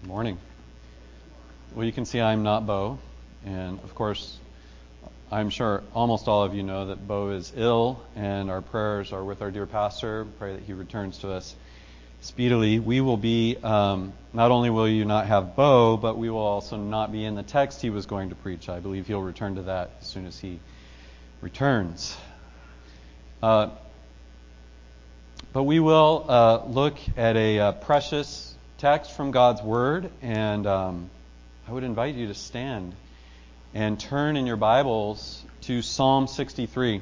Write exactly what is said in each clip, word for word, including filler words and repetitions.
Morning. Well, you can see I'm not Bo, and of course, I'm sure almost all of you know that Bo is ill, and our prayers are with our dear pastor. Pray that he returns to us speedily. We will be, um, not only will you not have Bo, but we will also not be in the text he was going to preach. I believe he'll return to that as soon as he returns. Uh, but we will uh, look at a uh, precious text from God's Word, and um, I would invite you to stand and turn in your Bibles to Psalm sixty-three.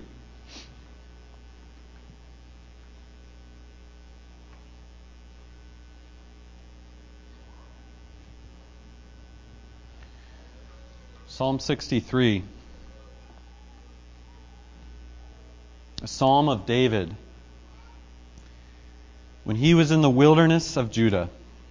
Psalm sixty-three, a psalm of David when he was in the wilderness of Judah.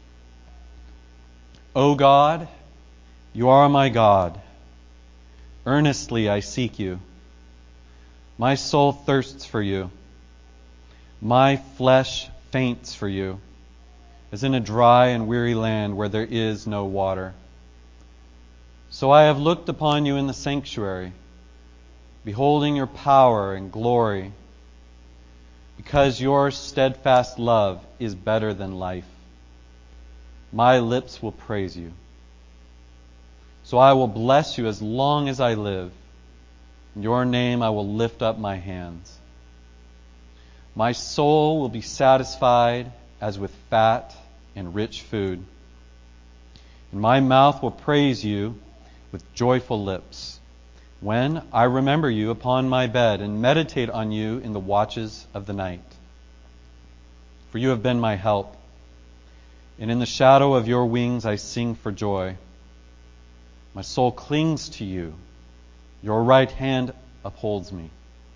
O God, you are my God. Earnestly I seek you. My soul thirsts for you. My flesh faints for you, as in a dry and weary land where there is no water. So I have looked upon you in the sanctuary, beholding your power and glory, because your steadfast love is better than life. My lips will praise you. So I will bless you as long as I live. In your name I will lift up my hands. My soul will be satisfied as with fat and rich food. And my mouth will praise you with joyful lips, when I remember you upon my bed and meditate on you in the watches of the night. For you have been my help, and in the shadow of your wings I sing for joy. My soul clings to you. Your right hand upholds me.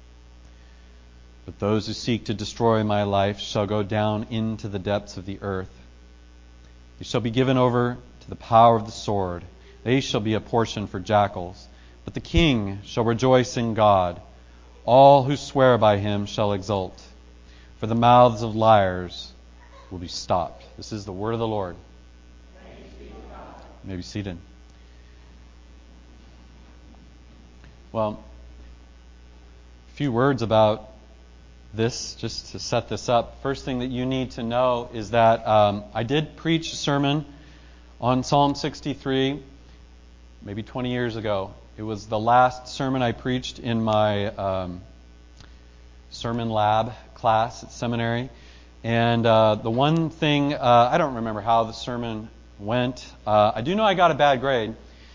But those who seek to destroy my life shall go down into the depths of the earth. They shall be given over to the power of the sword. They shall be a portion for jackals. But the king shall rejoice in God. All who swear by him shall exult. For the mouths of liars will be stopped. This is the word of the Lord. Thanks be to God. You may be seated. Well, a few words about this, just to set this up. First thing that you need to know is that um, I did preach a sermon on Psalm sixty-three maybe twenty years ago. It was the last sermon I preached in my um, sermon lab class at seminary. And uh, the one thing, uh, I don't remember how the sermon went. Uh, I do know I got a bad grade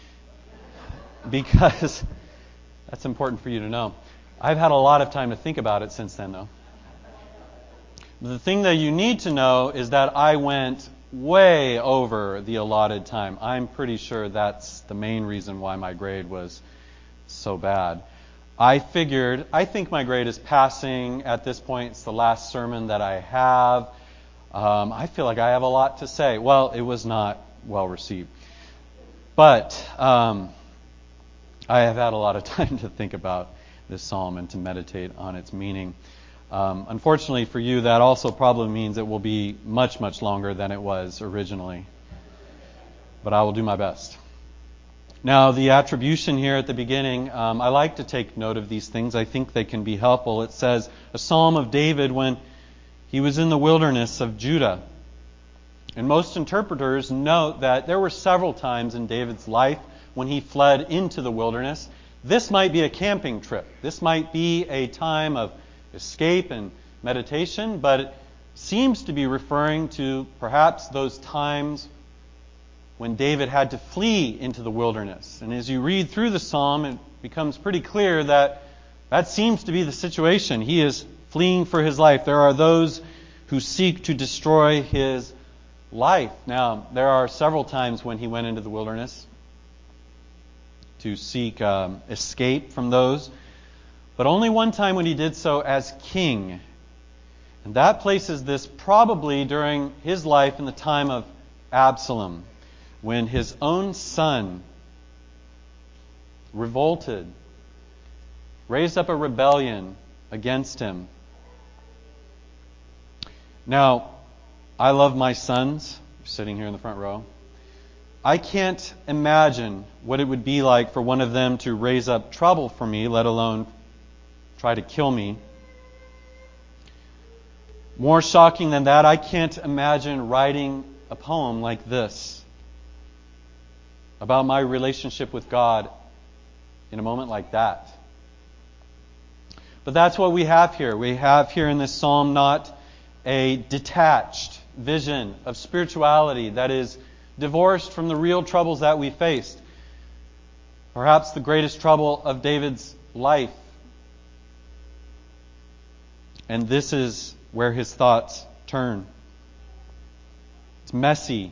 because that's important for you to know. I've had a lot of time to think about it since then, though. The thing that you need to know is that I went way over the allotted time. I'm pretty sure that's the main reason why my grade was so bad. I figured, I think my grade is passing at this point. It's the last sermon that I have. Um, I feel like I have a lot to say. Well, it was not well received. But um, I have had a lot of time to think about this psalm and to meditate on its meaning. Um, unfortunately for you, that also probably means it will be much, much longer than it was originally. But I will do my best. Now, the attribution here at the beginning, um, I like to take note of these things. I think they can be helpful. It says, a psalm of David when he was in the wilderness of Judah. And most interpreters note that there were several times in David's life when he fled into the wilderness. This might be a camping trip. This might be a time of escape and meditation, but it seems to be referring to perhaps those times when David had to flee into the wilderness. And as you read through the psalm, it becomes pretty clear that that seems to be the situation. He is fleeing for his life. There are those who seek to destroy his life. Now, there are several times when he went into the wilderness to seek um, escape from those, but only one time when he did so as king. And that places this probably during his life in the time of Absalom, when his own son revolted, raised up a rebellion against him. Now, I love my sons, sitting here in the front row. I can't imagine what it would be like for one of them to raise up trouble for me, let alone try to kill me. More shocking than that, I can't imagine writing a poem like this about my relationship with God in a moment like that. But that's what we have here. We have here in this psalm not a detached vision of spirituality that is divorced from the real troubles that we faced. Perhaps the greatest trouble of David's life. And this is where his thoughts turn. It's messy.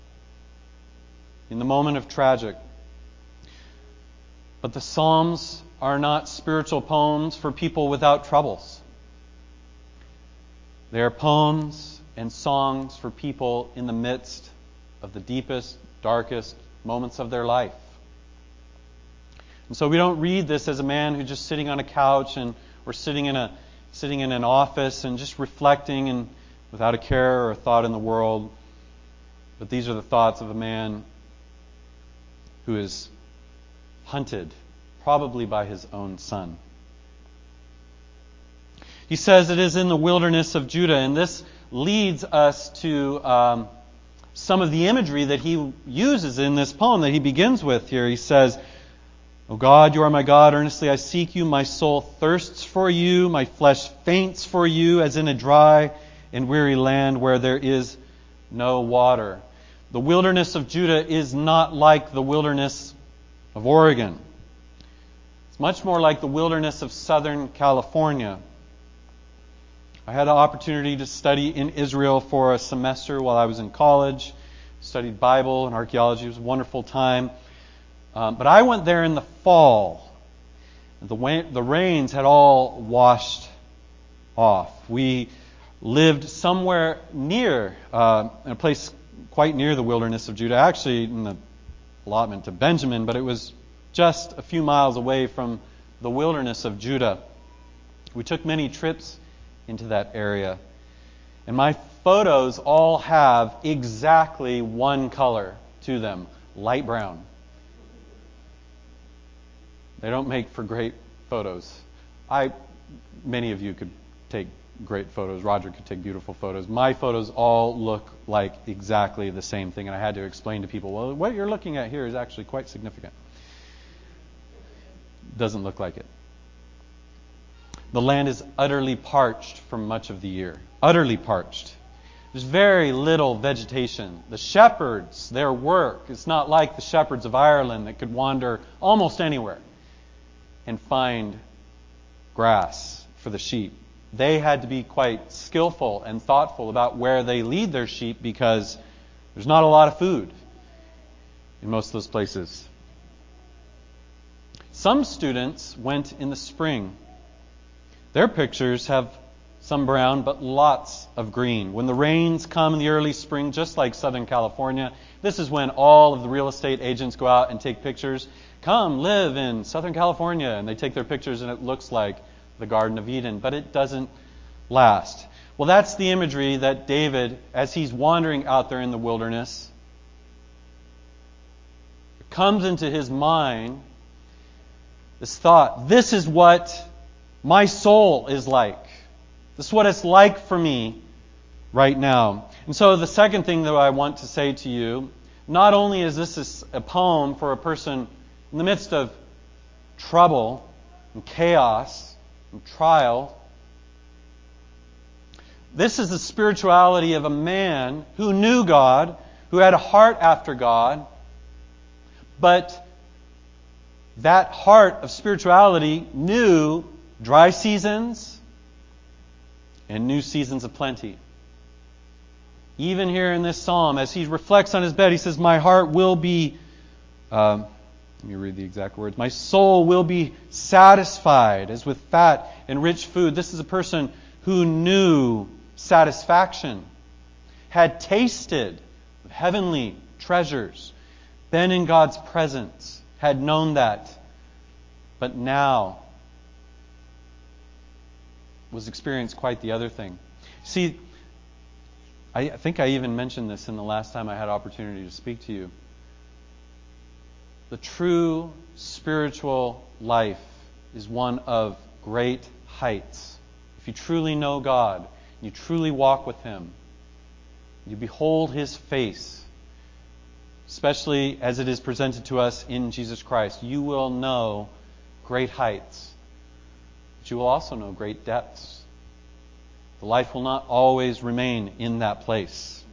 In the moment of tragic. But the Psalms are not spiritual poems for people without troubles. They are poems and songs for people in the midst of the deepest, darkest moments of their life. And so we don't read this as a man who's just sitting on a couch and or sitting in a sitting in an office and just reflecting and without a care or a thought in the world. But these are the thoughts of a man who is hunted, probably by his own son. He says it is in the wilderness of Judah, and this leads us to um, some of the imagery that he uses in this poem that he begins with here. He says, O God, you are my God, earnestly I seek you. My soul thirsts for you, my flesh faints for you, as in a dry and weary land where there is no water. The wilderness of Judah is not like the wilderness of Oregon. It's much more like the wilderness of Southern California. I had an opportunity to study in Israel for a semester while I was in college. Studied Bible and archaeology. It was a wonderful time. Um, but I went there in the fall. The, wa- the rains had all washed off. We lived somewhere near, uh, in a place quite near the wilderness of Judah, actually in the allotment to Benjamin, but it was just a few miles away from the wilderness of Judah. We took many trips into that area. And my photos all have exactly one color to them, light brown. They don't make for great photos. I, many of you could take great photos. Roger could take beautiful photos. My photos all look like exactly the same thing, and I had to explain to people, well, what you're looking at here is actually quite significant. Doesn't look like it. The land is utterly parched for much of the year. Utterly parched. There's very little vegetation. The shepherds, their work, it's not like the shepherds of Ireland that could wander almost anywhere and find grass for the sheep. They had to be quite skillful and thoughtful about where they lead their sheep because there's not a lot of food in most of those places. Some students went in the spring. Their pictures have some brown, but lots of green. When the rains come in the early spring, just like Southern California, this is when all of the real estate agents go out and take pictures. Come live in Southern California, and they take their pictures and it looks like the Garden of Eden, but it doesn't last. Well, that's the imagery that David, as he's wandering out there in the wilderness, comes into his mind this thought, this is what my soul is like. This is what it's like for me right now. And so the second thing that I want to say to you, not only is this a poem for a person in the midst of trouble and chaos and trial, this is the spirituality of a man who knew God, who had a heart after God, but that heart of spirituality knew dry seasons and new seasons of plenty. Even here in this psalm, as he reflects on his bed, he says, my heart will be, um, let me read the exact words, my soul will be satisfied as with fat and rich food. This is a person who knew satisfaction, had tasted of heavenly treasures, been in God's presence, had known that, but now was experienced quite the other thing. See, I think I even mentioned this in the last time I had opportunity to speak to you. the true spiritual life is one of great heights. If you truly know God, you truly walk with Him, you behold His face, especially as it is presented to us in Jesus Christ, you will know great heights, but you will also know great depths. The life will not always remain in that place.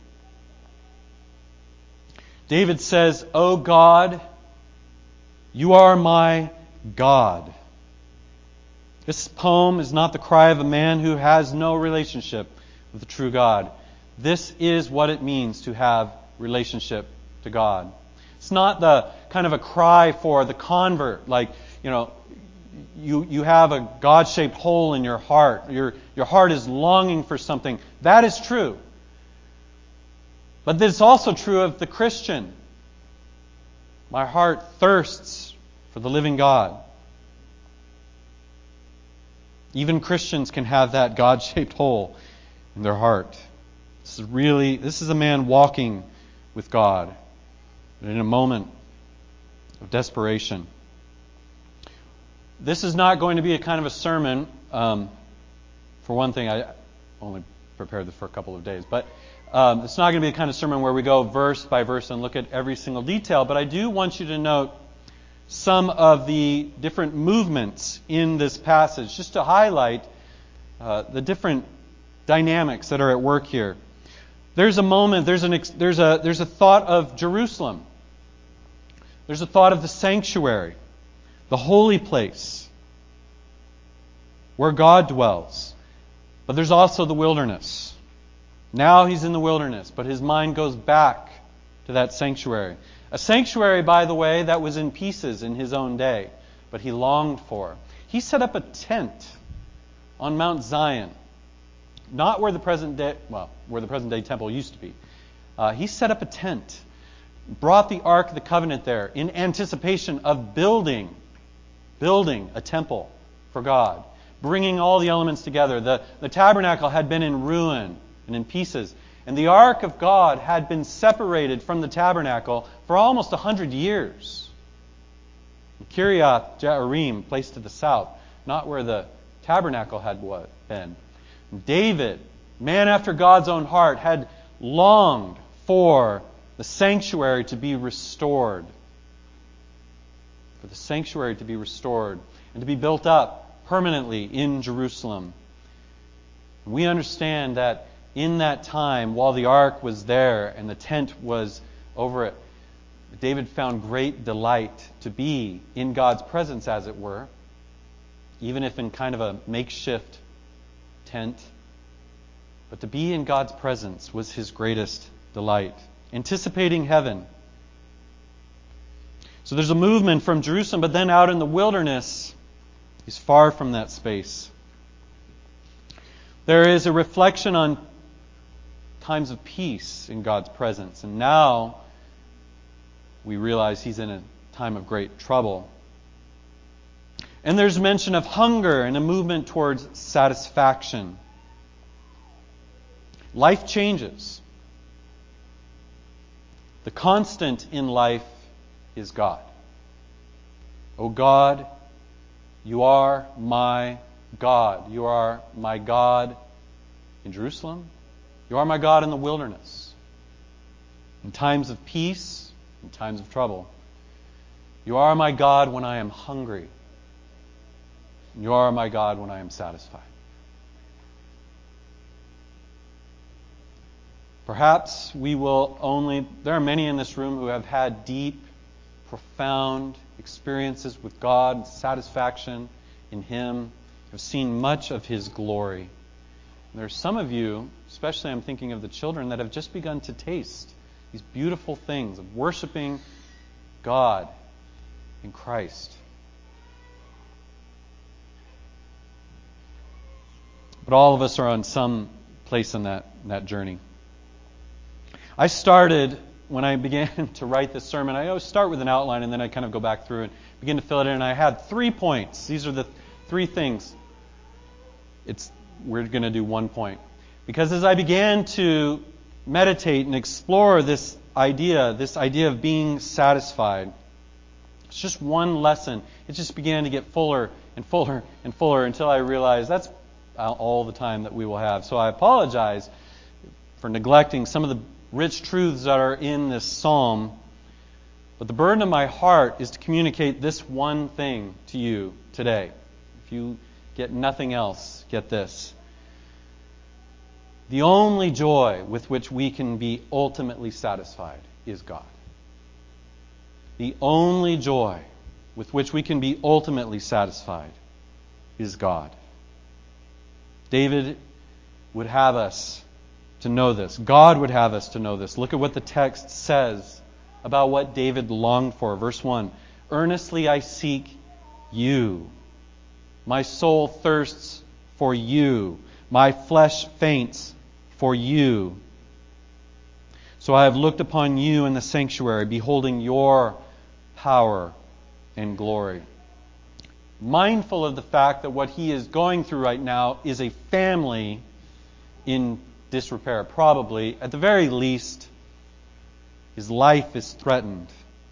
David says, "O God, you are my God." This poem is not the cry of a man who has no relationship with the true God. This is what it means to have relationship to God. It's not the kind of a cry for the convert, like, you know, you you have a God-shaped hole in your heart. Your your heart is longing for something. That is true. But it's also true of the Christian. My heart thirsts for the living God. Even Christians can have that God-shaped hole in their heart. This is really, this is a man walking with God in a moment of desperation. This is not going to be a kind of a sermon. Um, for one thing, I only prepared this for a couple of days, but um, it's not going to be a kind of sermon where we go verse by verse and look at every single detail. But I do want you to note some of the different movements in this passage, just to highlight uh, the different dynamics that are at work here. There's a moment, there's an there's a there's a thought of Jerusalem. There's a thought of the sanctuary, the holy place, where God dwells. But there's also the wilderness. Now he's in the wilderness, but his mind goes back to that sanctuary. A sanctuary, by the way, that was in pieces in his own day, but he longed for. He set up a tent on Mount Zion, not where the present day, well, where the present day temple used to be. Uh, he set up a tent, brought the Ark of the Covenant there in anticipation of building, building a temple for God, bringing all the elements together. The, the tabernacle had been in ruin and in pieces. And the Ark of God had been separated from the tabernacle for almost a hundred years. Kiriath Jearim, placed to the south, not where the tabernacle had been. David, man after God's own heart, had longed for the sanctuary to be restored. For the sanctuary to be restored and to be built up permanently in Jerusalem. We understand that in that time, while the ark was there and the tent was over it, David found great delight to be in God's presence, as it were, even if in kind of a makeshift tent. But to be in God's presence was his greatest delight, anticipating heaven. So there's a movement from Jerusalem, but then out in the wilderness, he's far from that space. There is a reflection on times of peace in God's presence. And now we realize he's in a time of great trouble. And there's mention of hunger and a movement towards satisfaction. Life changes. The constant in life is God. O God, you are my God. You are my God in Jerusalem. You are my God in the wilderness. In times of peace, in times of trouble. You are my God when I am hungry. You are my God when I am satisfied. Perhaps we will only... There are many in this room who have had deep, profound experiences with God, satisfaction in Him, have seen much of His glory. And there are some of you, especially I'm thinking of the children, that have just begun to taste these beautiful things of worshiping God in Christ. But all of us are on some place in that, in that journey. I started, when I began to write this sermon, I always start with an outline and then I kind of go back through and begin to fill it in. And I had three points. These are the three things. It's we're going to do one point. Because as I began to meditate and explore this idea, this idea of being satisfied, It's just one lesson. It just began to get fuller and fuller and fuller until I realized that's all the time that we will have. So I apologize for neglecting some of the rich truths that are in this psalm. But the burden of my heart is to communicate this one thing to you today. If you get nothing else, get this. The only joy with which we can be ultimately satisfied is God. The only joy with which we can be ultimately satisfied is God. David would have us to know this. God would have us to know this. Look at what the text says about what David longed for. Verse one, earnestly I seek you. My soul thirsts for you. My flesh faints for you. So I have looked upon you in the sanctuary, beholding your power and glory. Mindful of the fact that what he is going through right now is a family in disrepair. Probably, at the very least, his life is threatened.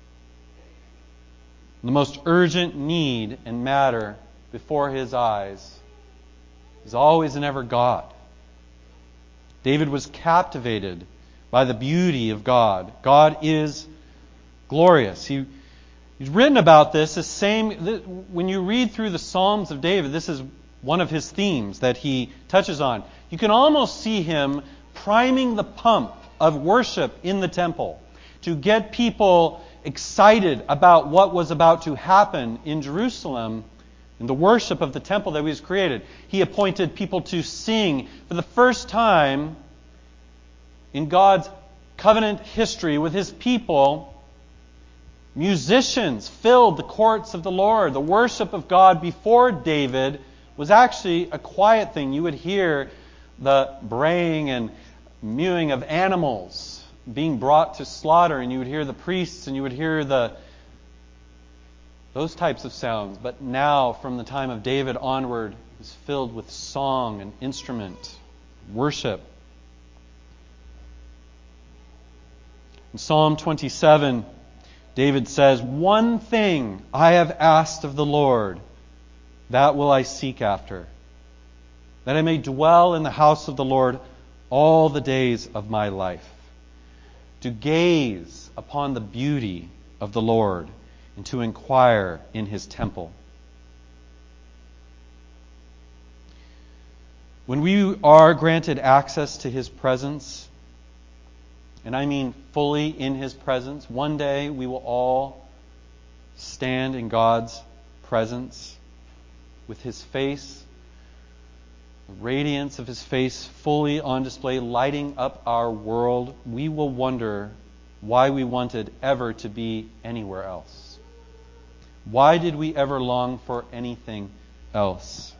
The most urgent need and matter before his eyes is always and ever God. David was captivated by the beauty of God. God is glorious. He, he's written about this. The same when you read through the Psalms of David, this is one of his themes that he touches on. You can almost see him priming the pump of worship in the temple to get people excited about what was about to happen in Jerusalem in the worship of the temple that was created. He appointed people to sing for the first time in God's covenant history with His people. Musicians filled the courts of the Lord. The worship of God before David was actually a quiet thing. You would hear the braying and mewing of animals being brought to slaughter, and you would hear the priests, and you would hear the those types of sounds. But now, from the time of David onward, it was filled with song and instrument, worship. In Psalm twenty-seven, David says, "One thing I have asked of the Lord, that will I seek after, that I may dwell in the house of the Lord all the days of my life, to gaze upon the beauty of the Lord and to inquire in His temple." When we are granted access to His presence, and I mean fully in His presence, one day we will all stand in God's presence with His face, the radiance of His face fully on display, lighting up our world. We will wonder why we wanted ever to be anywhere else. Why did we ever long for anything else?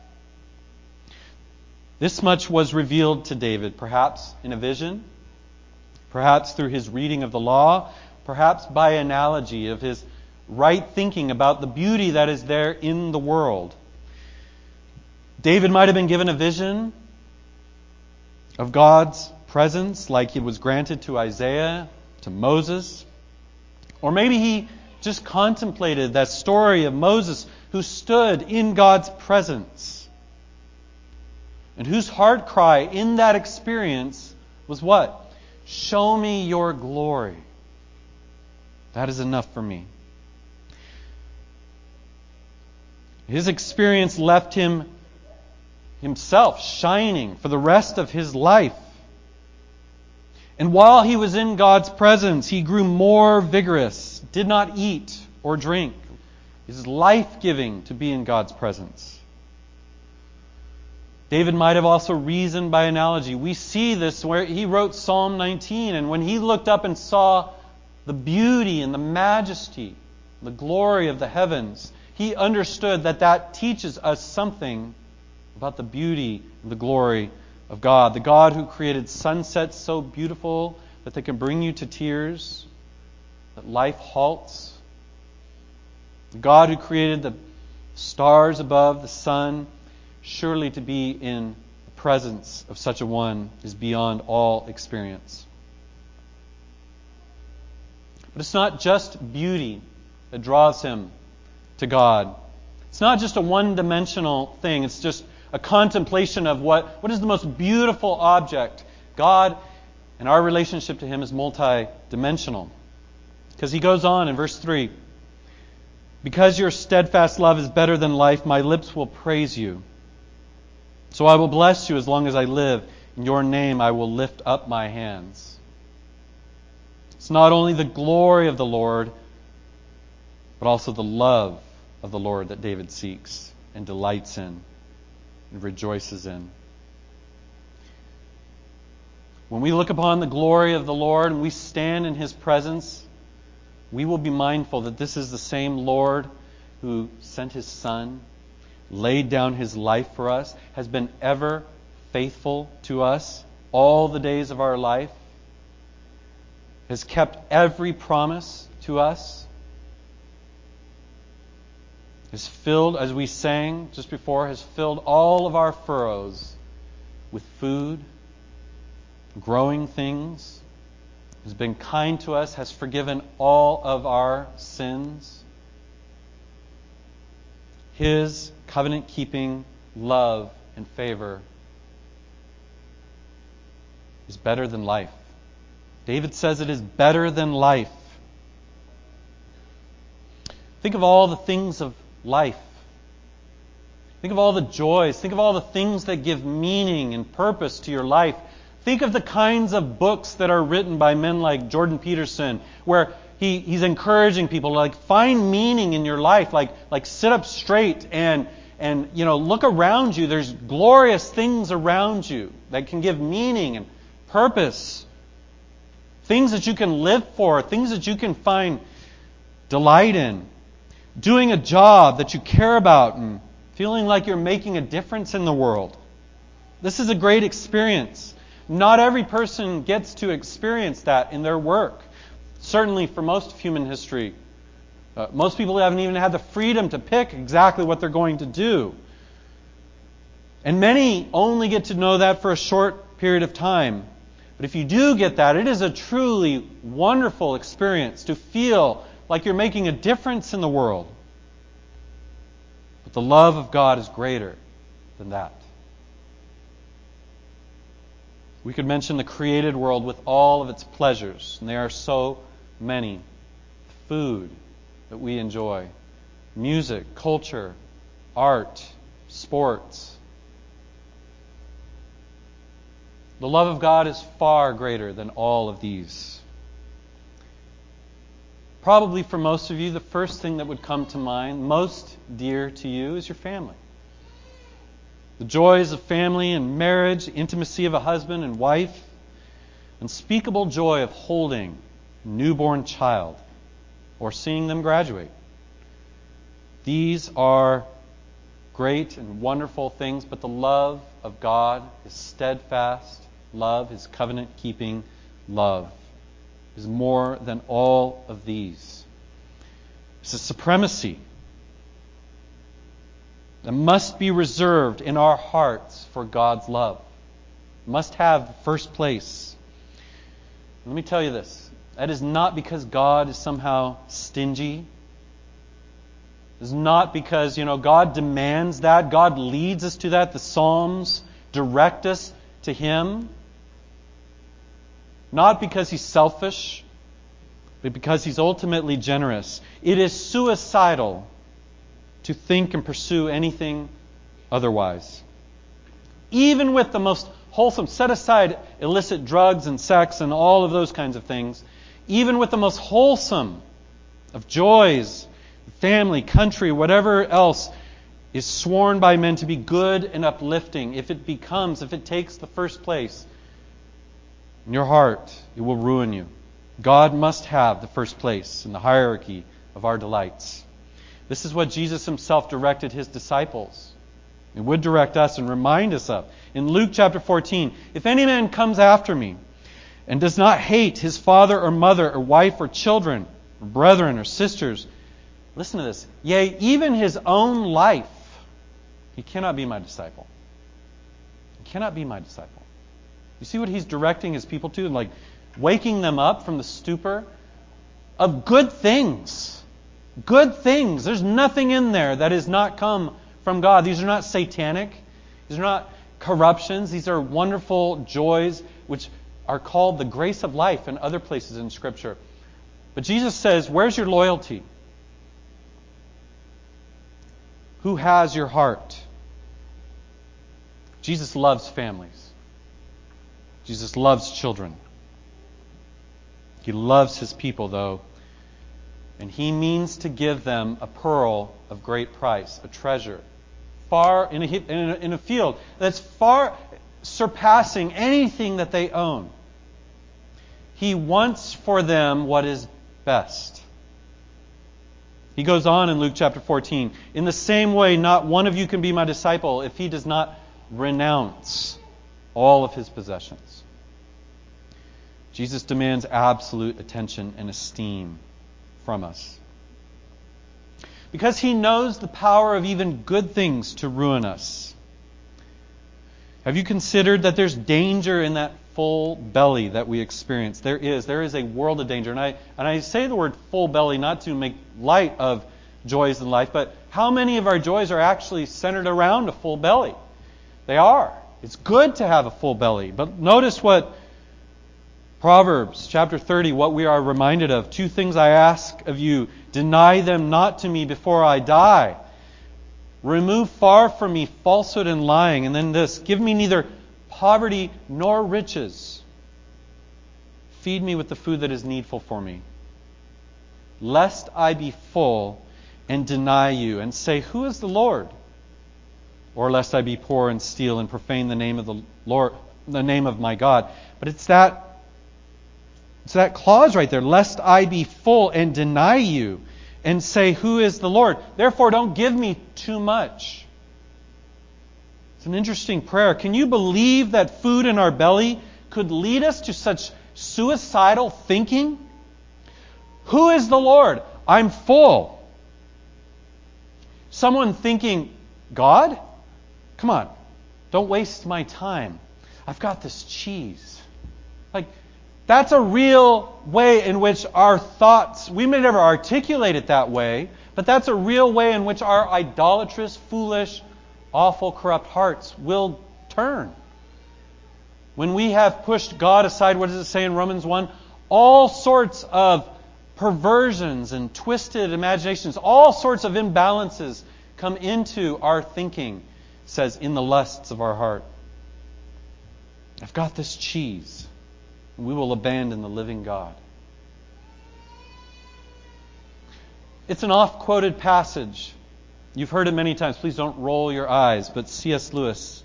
This much was revealed to David, perhaps in a vision, perhaps through his reading of the law, perhaps by analogy of his right thinking about the beauty that is there in the world. David might have been given a vision of God's presence like it was granted to Isaiah, to Moses. Or maybe he just contemplated that story of Moses who stood in God's presence and whose heart cry in that experience was what? Show me your glory. That is enough for me. His experience left him himself shining for the rest of his life. And while he was in God's presence, he grew more vigorous, did not eat or drink. It is life-giving to be in God's presence. David might have also reasoned by analogy. We see this where he wrote Psalm nineteen, and when he looked up and saw the beauty and the majesty, the glory of the heavens, he understood that that teaches us something about the beauty and the glory of God. The God who created sunsets so beautiful that they can bring you to tears, that life halts. The God who created the stars above, the sun. Surely to be in the presence of such a one is beyond all experience. But it's not just beauty that draws him to God. It's not just a one-dimensional thing. It's just a contemplation of what, what is the most beautiful object. God and our relationship to Him is multi-dimensional. Because he goes on in verse three, because your steadfast love is better than life, my lips will praise you. So I will bless you as long as I live. In your name I will lift up my hands. It's not only the glory of the Lord, but also the love of the Lord that David seeks and delights in and rejoices in. When we look upon the glory of the Lord and we stand in His presence, we will be mindful that this is the same Lord who sent His Son, laid down His life for us, has been ever faithful to us all the days of our life, has kept every promise to us, has filled, as we sang just before, has filled all of our furrows with food, growing things, has been kind to us, has forgiven all of our sins. His covenant-keeping love and favor is better than life. David says it is better than life. Think of all the things of life. Think of all the joys. Think of all the things that give meaning and purpose to your life. Think of the kinds of books that are written by men like Jordan Peterson, where he, he's encouraging people to like find meaning in your life, like like sit up straight and and you know look around you. There's glorious things around you that can give meaning and purpose. Things that you can live for, things that you can find delight in. Doing a job that you care about and feeling like you're making a difference in the world. This is a great experience. Not every person gets to experience that in their work. Certainly for most of human history. Uh, most people haven't even had the freedom to pick exactly what they're going to do. And many only get to know that for a short period of time. But if you do get that, it is a truly wonderful experience to feel like you're making a difference in the world. But the love of God is greater than that. We could mention the created world with all of its pleasures, and there are so many. Food that we enjoy, music, culture, art, sports. The love of God is far greater than all of these. Probably for most of you, the first thing that would come to mind, most dear to you, is your family. The joys of family and marriage, the intimacy of a husband and wife, unspeakable joy of holding a newborn child or seeing them graduate. These are great and wonderful things, but the love of God, His steadfast love, His covenant-keeping love, is more than all of these. It's a supremacy that must be reserved in our hearts for God's love. It must have first place. Let me tell you this. That is not because God is somehow stingy. It's not because, you know, God demands that. God leads us to that. The Psalms direct us to Him. Not because He's selfish, but because He's ultimately generous. It is suicidal to think and pursue anything otherwise. Even with the most wholesome, set aside illicit drugs and sex and all of those kinds of things, even with the most wholesome of joys, family, country, whatever else is sworn by men to be good and uplifting, if it becomes, if it takes the first place in your heart, it will ruin you. God must have the first place in the hierarchy of our delights. This is what Jesus Himself directed His disciples. He would direct us and remind us of. In Luke chapter fourteen, if any man comes after me and does not hate his father or mother or wife or children or brethren or sisters, listen to this, yea, even his own life, he cannot be my disciple. He cannot be my disciple. You see what He's directing His people to? Like waking them up from the stupor of good things. good things. There's nothing in there that has not come from God. These are not satanic. These are not corruptions. These are wonderful joys which are called the grace of life in other places in Scripture. But Jesus says, where's your loyalty? Who has your heart? Jesus loves families. Jesus loves children. He loves His people, though. And He means to give them a pearl of great price, a treasure, far in a, in a, in a field that's far surpassing anything that they own. He wants for them what is best. He goes on in Luke chapter fourteen, in the same way, not one of you can be my disciple if he does not renounce all of his possessions. Jesus demands absolute attention and esteem from us. Because He knows the power of even good things to ruin us. Have you considered that there's danger in that full belly that we experience? There is. There is a world of danger. And I, and I say the word full belly not to make light of joys in life, but how many of our joys are actually centered around a full belly? They are. It's good to have a full belly. But notice what Proverbs chapter thirty, what we are reminded of. Two things I ask of you. Deny them not to me before I die. Remove far from me falsehood and lying. And then this, give me neither poverty nor riches. Feed me with the food that is needful for me. Lest I be full and deny you and say, who is the Lord? Or lest I be poor and steal and profane the name of the Lord, the name of my God. But it's that It's that clause right there, lest I be full and deny you and say, who is the Lord? Therefore, don't give me too much. It's an interesting prayer. Can you believe that food in our belly could lead us to such suicidal thinking? Who is the Lord? I'm full. Someone thinking, God? Come on, don't waste my time. I've got this cheese. Like, that's a real way in which our thoughts, we may never articulate it that way, but that's a real way in which our idolatrous, foolish, awful, corrupt hearts will turn. When we have pushed God aside, what does it say in Romans one? All sorts of perversions and twisted imaginations, all sorts of imbalances come into our thinking, it says, in the lusts of our heart. I've got this cheese. We will abandon the living God. It's an oft-quoted passage. You've heard it many times. Please don't roll your eyes. But C S Lewis,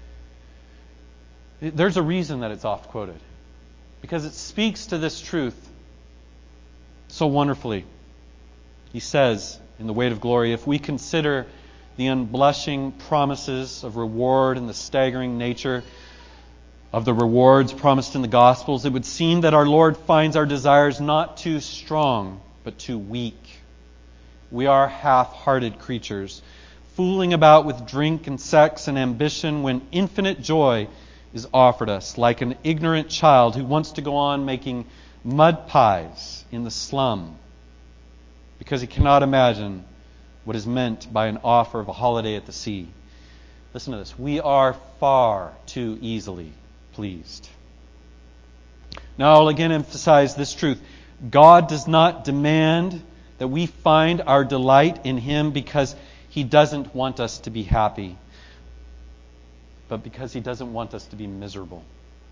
there's a reason that it's oft-quoted. Because it speaks to this truth so wonderfully. He says, in The Weight of Glory, if we consider the unblushing promises of reward and the staggering nature of the rewards promised in the Gospels, it would seem that our Lord finds our desires not too strong, but too weak. We are half-hearted creatures, fooling about with drink and sex and ambition when infinite joy is offered us, like an ignorant child who wants to go on making mud pies in the slum because he cannot imagine what is meant by an offer of a holiday at the sea. Listen to this. We are far too easily pleased. Now I'll again emphasize this truth. God does not demand that we find our delight in Him because He doesn't want us to be happy, but because He doesn't want us to be miserable.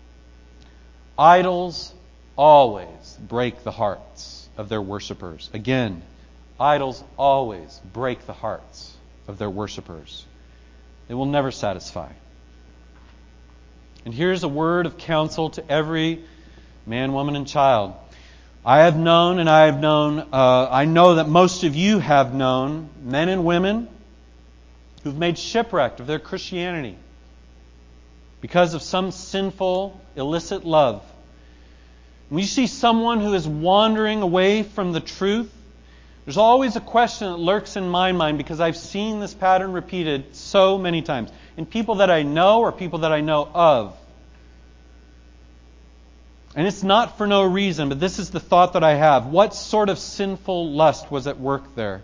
Idols always break the hearts of their worshipers. Again, idols always break the hearts of their worshipers. They will never satisfy. And here's a word of counsel to every man, woman, and child. I have known, and I have known, uh, I know that most of you have known men and women who've made shipwreck of their Christianity because of some sinful, illicit love. When you see someone who is wandering away from the truth, there's always a question that lurks in my mind because I've seen this pattern repeated so many times in people that I know or people that I know of. And it's not for no reason, but this is the thought that I have. What sort of sinful lust was at work there?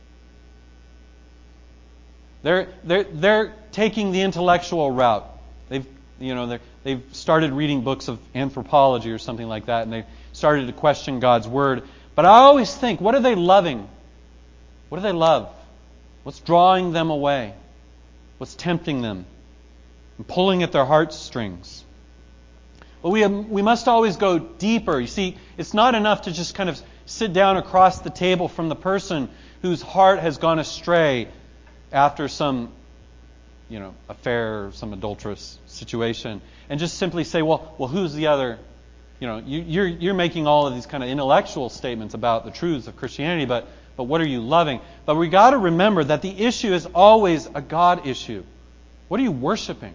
They're, they're, they're taking the intellectual route. They've, you know, they've started reading books of anthropology or something like that, and they've started to question God's Word. But I always think, what are they loving? What do they love? What's drawing them away? What's tempting them and pulling at their heartstrings? Well, we, have, we must always go deeper. You see, it's not enough to just kind of sit down across the table from the person whose heart has gone astray after some, you know, affair or some adulterous situation, and just simply say, well, well, who's the other? You know, you, you're you're making all of these kind of intellectual statements about the truths of Christianity, but but what are you loving? But we got to remember that the issue is always a God issue. What are you worshiping?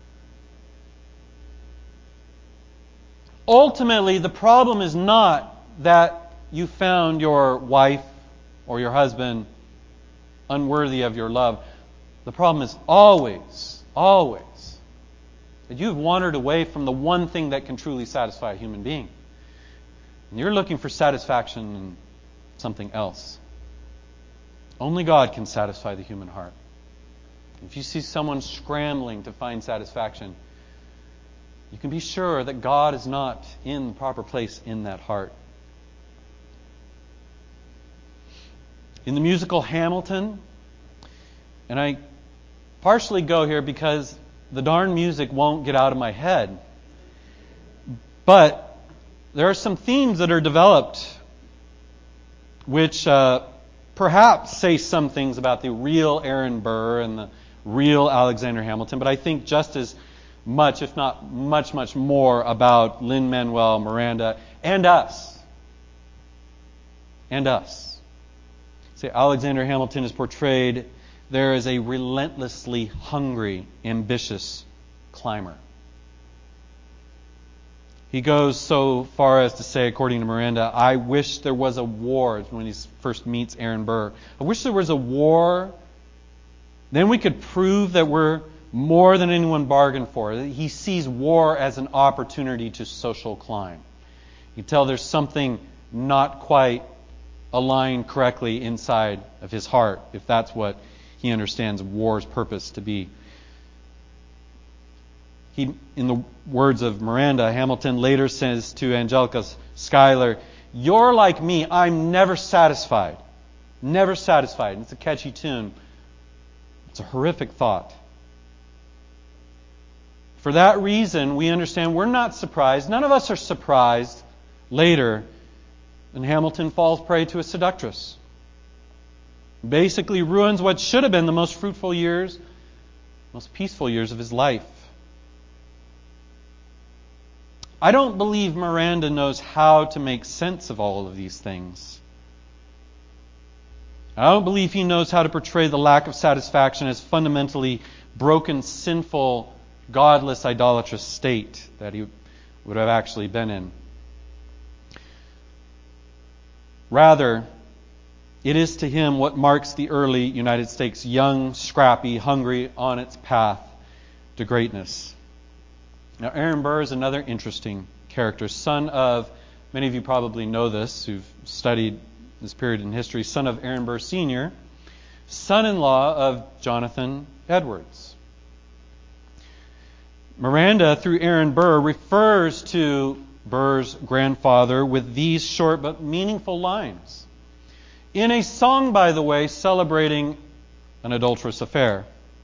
Ultimately, the problem is not that you found your wife or your husband unworthy of your love. The problem is always, always, that you've wandered away from the one thing that can truly satisfy a human being. And you're looking for satisfaction in something else. Only God can satisfy the human heart. If you see someone scrambling to find satisfaction, you can be sure that God is not in the proper place in that heart. In the musical Hamilton, and I partially go here because the darn music won't get out of my head, but there are some themes that are developed which uh, perhaps say some things about the real Aaron Burr and the real Alexander Hamilton, but I think just as much, if not much, much more about Lin-Manuel Miranda and us. And us. See, Alexander Hamilton is portrayed there as a relentlessly hungry, ambitious climber. He goes so far as to say, according to Miranda, I wish there was a war, when he first meets Aaron Burr. I wish there was a war. Then we could prove that we're more than anyone bargained for. He sees war as an opportunity to social climb. You can tell there's something not quite aligned correctly inside of his heart, if that's what he understands war's purpose to be. He, in the words of Miranda, Hamilton later says to Angelica Schuyler, "You're like me, I'm never satisfied. Never satisfied." And it's a catchy tune. It's a horrific thought. For that reason, we understand we're not surprised. None of us are surprised later when Hamilton falls prey to a seductress. Basically ruins what should have been the most fruitful years, most peaceful years of his life. I don't believe Miranda knows how to make sense of all of these things. I don't believe he knows how to portray the lack of satisfaction as fundamentally broken, sinful, godless, idolatrous state that he would have actually been in. Rather, it is to him what marks the early United States, young, scrappy, hungry on its path to greatness. Now, Aaron Burr is another interesting character, son of, many of you probably know this who've studied this period in history, son of Aaron Burr Senior, son-in-law of Jonathan Edwards. Miranda, through Aaron Burr, refers to Burr's grandfather with these short but meaningful lines. In a song, by the way, celebrating an adulterous affair.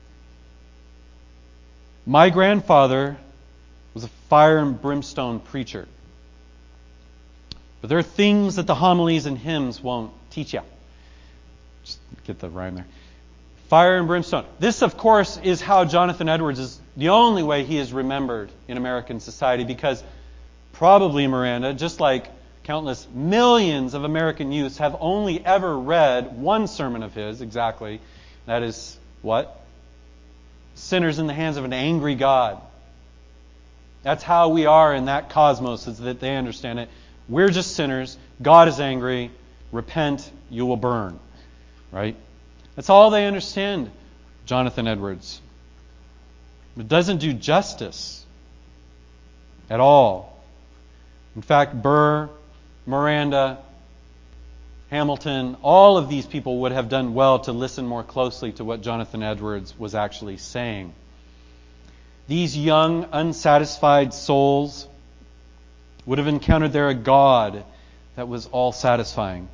My grandfather was a fire and brimstone preacher. But there are things that the homilies and hymns won't teach you. Just get the rhyme there. Fire and brimstone. This, of course, is how Jonathan Edwards is the only way he is remembered in American society, because probably Miranda, just like countless millions of American youths, have only ever read one sermon of his, exactly. That is what? Sinners in the hands of an angry God. That's how we are in that cosmos, is that they understand it. We're just sinners. God is angry. Repent, you will burn. Right? That's all they understand, Jonathan Edwards. It doesn't do justice at all In fact, Burr, Miranda, Hamilton, all of these people would have done well to listen more closely to what Jonathan Edwards was actually saying. These young, unsatisfied souls would have encountered there a God that was all-satisfying.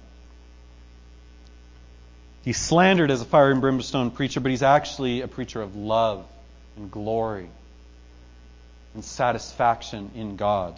He's slandered as a fire and brimstone preacher, but he's actually a preacher of love and glory and satisfaction in God.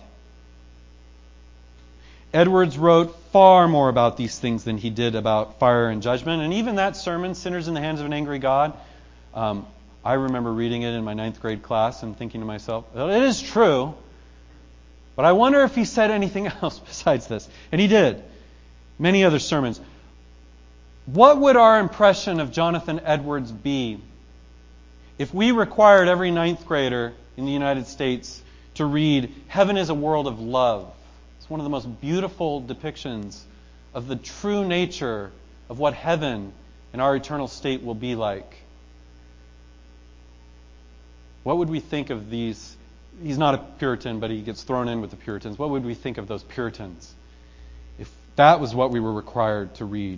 Edwards wrote far more about these things than he did about fire and judgment. And even that sermon, Sinners in the Hands of an Angry God, um, I remember reading it in my ninth grade class and thinking to myself, well, it is true, but I wonder if he said anything else besides this. And he did. Many other sermons. What would our impression of Jonathan Edwards be if we required every ninth grader in the United States to read Heaven is a World of Love? It's one of the most beautiful depictions of the true nature of what heaven and our eternal state will be like. What would we think of these? He's not a Puritan, but he gets thrown in with the Puritans. What would we think of those Puritans if that was what we were required to read?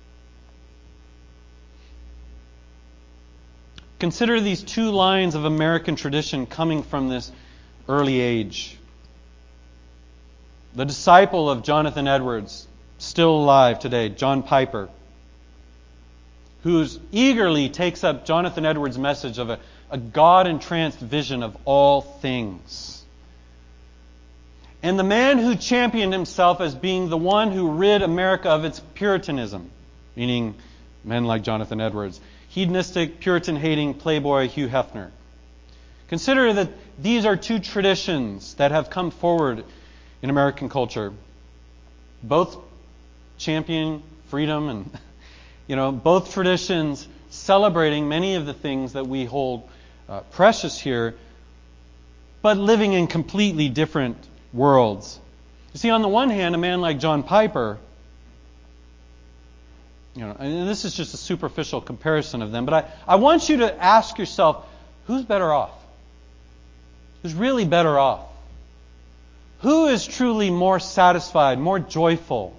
Consider these two lines of American tradition coming from this early age. The disciple of Jonathan Edwards, still alive today, John Piper, who eagerly takes up Jonathan Edwards' message of a, a God-entranced vision of all things. And the man who championed himself as being the one who rid America of its Puritanism, meaning men like Jonathan Edwards, hedonistic, Puritan-hating playboy Hugh Hefner. Consider that these are two traditions that have come forward in American culture. Both champion freedom and, you know, both traditions celebrating many of the things that we hold uh, precious here, but living in completely different worlds. You see, on the one hand, a man like John Piper, you know, and this is just a superficial comparison of them, but I, I want you to ask yourself, who's better off? Who's really better off? Who is truly more satisfied, more joyful?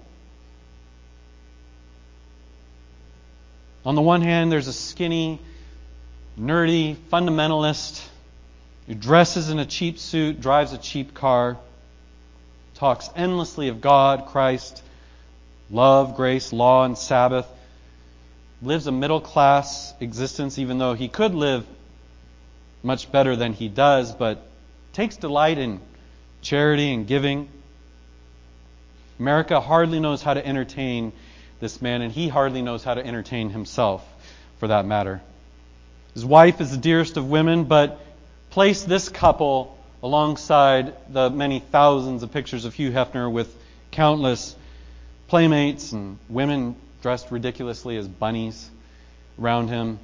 On the one hand, there's a skinny, nerdy fundamentalist who dresses in a cheap suit, drives a cheap car, talks endlessly of God, Christ, love, grace, law, and Sabbath, lives a middle-class existence, even though he could live much better than he does, but takes delight in charity and giving. America hardly knows how to entertain this man, and he hardly knows how to entertain himself, for that matter. His wife is the dearest of women, but place this couple alongside the many thousands of pictures of Hugh Hefner with countless playmates and women dressed ridiculously as bunnies around him.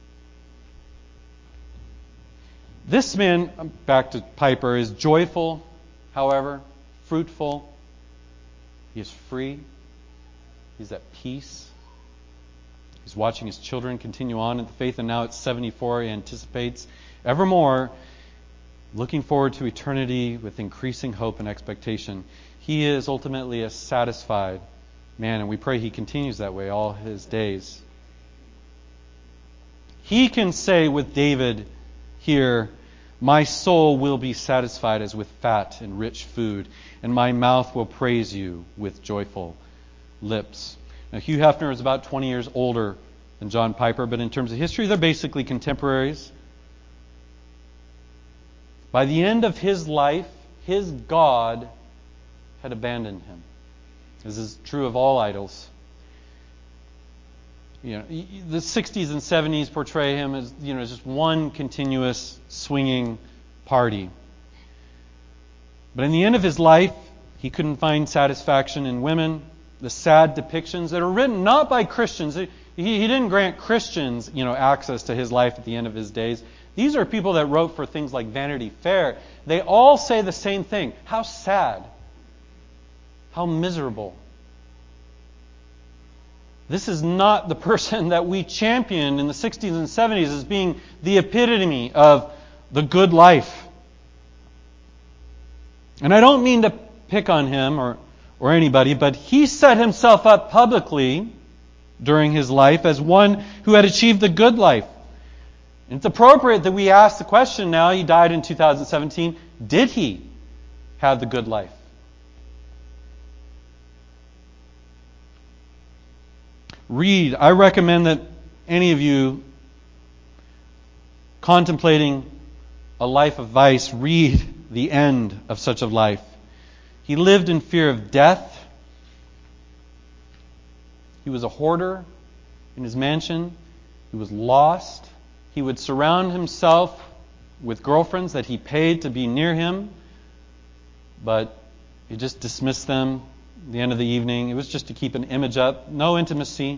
This man, back to Piper, is joyful, however, fruitful. He is free. He's at peace. He's watching his children continue on in the faith, and now at seventy-four, he anticipates evermore, looking forward to eternity with increasing hope and expectation. He is ultimately a satisfied man, and we pray he continues that way all his days. He can say with David here, "My soul will be satisfied as with fat and rich food, and my mouth will praise you with joyful lips." Now, Hugh Hefner is about twenty years older than John Piper, but in terms of history, they're basically contemporaries. By the end of his life, his God had abandoned him. This is true of all idols. You know, the sixties and seventies portray him as, you know, just one continuous swinging party. But in the end of his life, he couldn't find satisfaction in women. The sad depictions that are written not by Christians. He, he didn't grant Christians, you know, access to his life at the end of his days. These are people that wrote for things like Vanity Fair. They all say the same thing. How sad. How miserable. This is not the person that we championed in the sixties and seventies as being the epitome of the good life. And I don't mean to pick on him or, or anybody, but he set himself up publicly during his life as one who had achieved the good life. And it's appropriate that we ask the question now, he died in two thousand seventeen, did he have the good life? Read. I recommend that any of you contemplating a life of vice, read the end of such a life. He lived in fear of death. He was a hoarder in his mansion. He was lost. He would surround himself with girlfriends that he paid to be near him, but he just dismissed them at the end of the evening. It was just to keep an image up. No intimacy.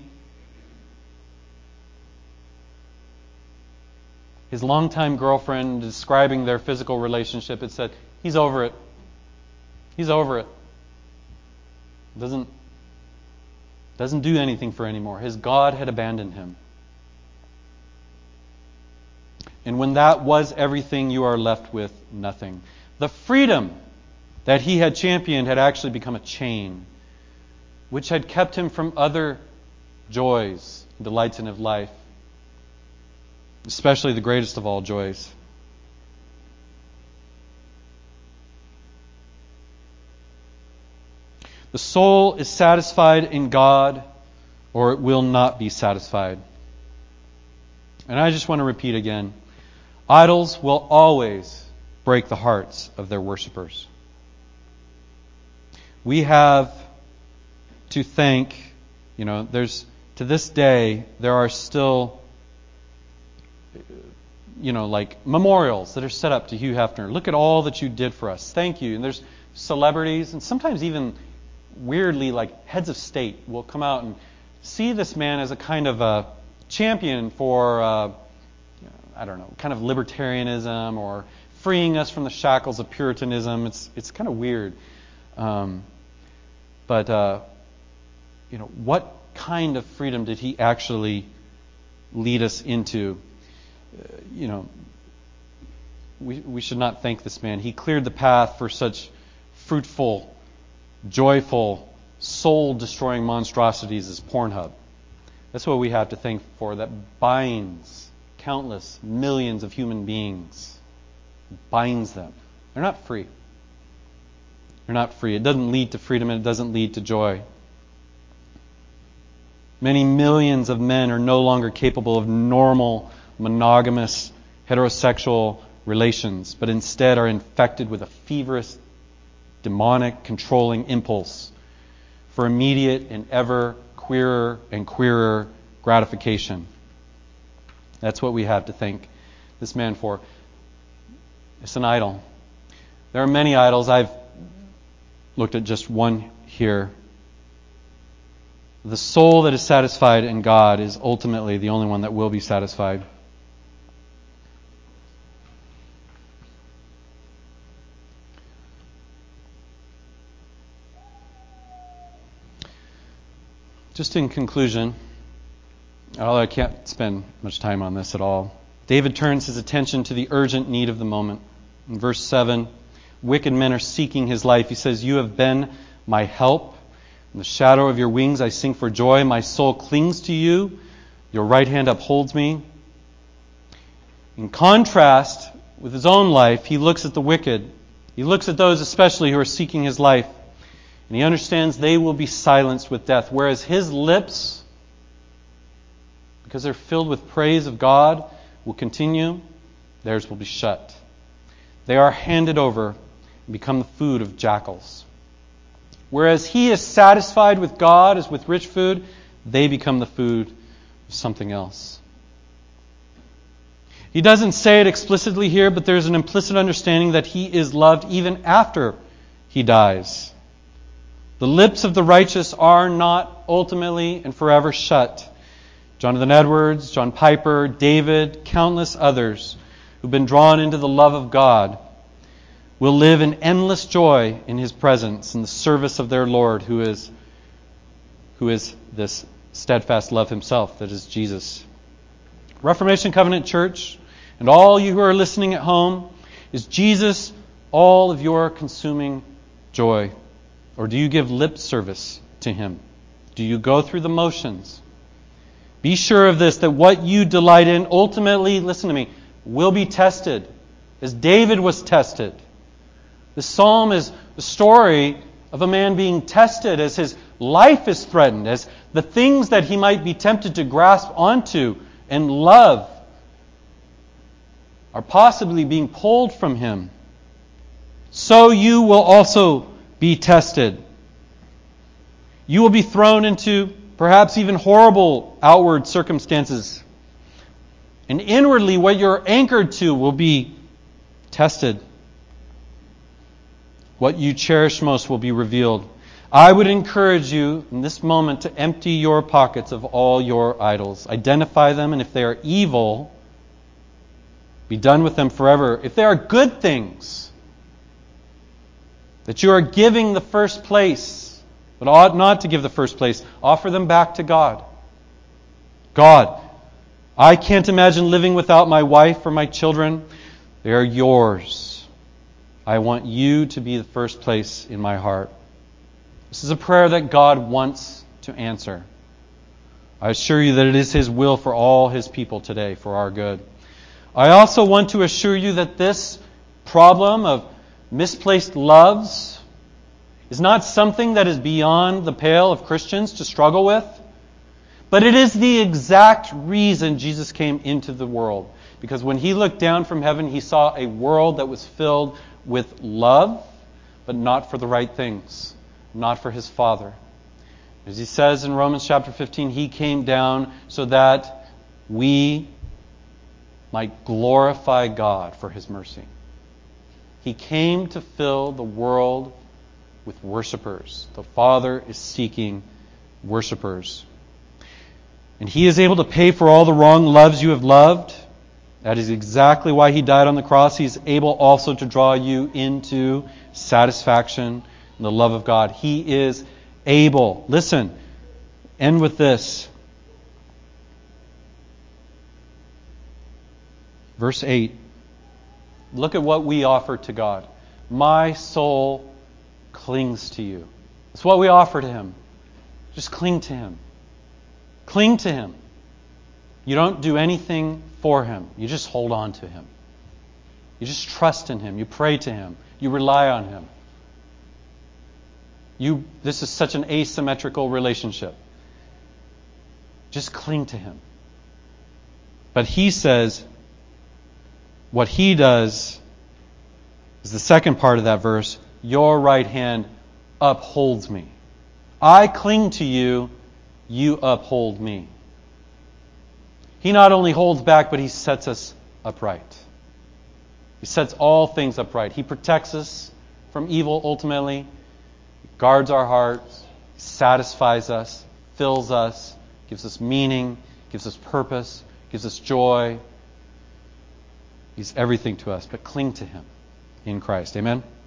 His longtime girlfriend, describing their physical relationship, it said, he's over it. He's over it. Doesn't, doesn't do anything for anymore. His God had abandoned him. And when that was everything, you are left with nothing. The freedom that he had championed had actually become a chain, which had kept him from other joys and delights in his life, especially the greatest of all joys. The soul is satisfied in God, or it will not be satisfied. And I just want to repeat again, idols will always break the hearts of their worshipers. We have to thank, you know, there's, to this day, there are still, you know, like memorials that are set up to Hugh Hefner. Look at all that you did for us. Thank you. And there's celebrities, and sometimes even weirdly, like heads of state will come out and see this man as a kind of a champion for, uh, I don't know, kind of libertarianism or freeing us from the shackles of Puritanism. It's it's kind of weird. Um, but, uh, you know, what kind of freedom did he actually lead us into? Uh, you know, we we should not thank this man. He cleared the path for such fruitful, joyful, soul-destroying monstrosities as Pornhub. That's what we have to thank for, that binds countless millions of human beings. Binds them. They're not free. They're not free. It doesn't lead to freedom, and it doesn't lead to joy. Many millions of men are no longer capable of normal, monogamous, heterosexual relations, but instead are infected with a feverish, demonic, controlling impulse for immediate and ever queerer and queerer gratification. That's what we have to thank this man for. It's an idol. There are many idols. I've looked at just one here. The soul that is satisfied in God is ultimately the only one that will be satisfied. Just in conclusion, although I can't spend much time on this at all, David turns his attention to the urgent need of the moment. In verse seven, wicked men are seeking his life. He says, "You have been my help. In the shadow of your wings I sing for joy. My soul clings to you. Your right hand upholds me." In contrast with his own life, he looks at the wicked. He looks at those especially who are seeking his life. And he understands they will be silenced with death. Whereas his lips, because they're filled with praise of God, will continue, theirs will be shut. They are handed over and become the food of jackals. Whereas he is satisfied with God as with rich food, they become the food of something else. He doesn't say it explicitly here, but there's an implicit understanding that he is loved even after he dies. The lips of the righteous are not ultimately and forever shut. Jonathan Edwards, John Piper, David, countless others who've been drawn into the love of God will live in endless joy in His presence in the service of their Lord, who is, who is this steadfast love Himself, that is Jesus. Reformation Covenant Church, and all you who are listening at home, is Jesus all of your consuming joy? Or do you give lip service to Him? Do you go through the motions? Be sure of this, that what you delight in ultimately, listen to me, will be tested, as David was tested. The psalm is the story of a man being tested as his life is threatened, as the things that he might be tempted to grasp onto and love are possibly being pulled from him. So you will also be tested. You will be thrown into perhaps even horrible outward circumstances. And inwardly, what you're anchored to will be tested. What you cherish most will be revealed. I would encourage you in this moment to empty your pockets of all your idols. Identify them, and if they are evil, be done with them forever. If they are good things, that you are giving the first place, but ought not to give the first place, offer them back to God. God, I can't imagine living without my wife or my children. They are yours. I want you to be the first place in my heart. This is a prayer that God wants to answer. I assure you that it is His will for all His people today, for our good. I also want to assure you that this problem of misplaced loves is not something that is beyond the pale of Christians to struggle with, but it is the exact reason Jesus came into the world. Because when He looked down from heaven, He saw a world that was filled with love, but not for the right things, not for His Father. As He says in Romans chapter fifteen, He came down so that we might glorify God for His mercy. He came to fill the world with worshipers. The Father is seeking worshipers. And He is able to pay for all the wrong loves you have loved. That is exactly why He died on the cross. He is able also to draw you into satisfaction in the love of God. He is able. Listen, end with this. Verse eight. Look at what we offer to God. My soul clings to you. It's what we offer to Him. Just cling to Him. Cling to Him. You don't do anything for Him. You just hold on to Him. You just trust in Him. You pray to Him. You rely on Him. You. This is such an asymmetrical relationship. Just cling to Him. But He says, what He does is the second part of that verse, your right hand upholds me. I cling to you, you uphold me. He not only holds back, but He sets us upright. He sets all things upright. He protects us from evil ultimately. He guards our hearts, satisfies us, fills us, gives us meaning, gives us purpose, gives us joy. He's everything to us, but cling to Him in Christ. Amen?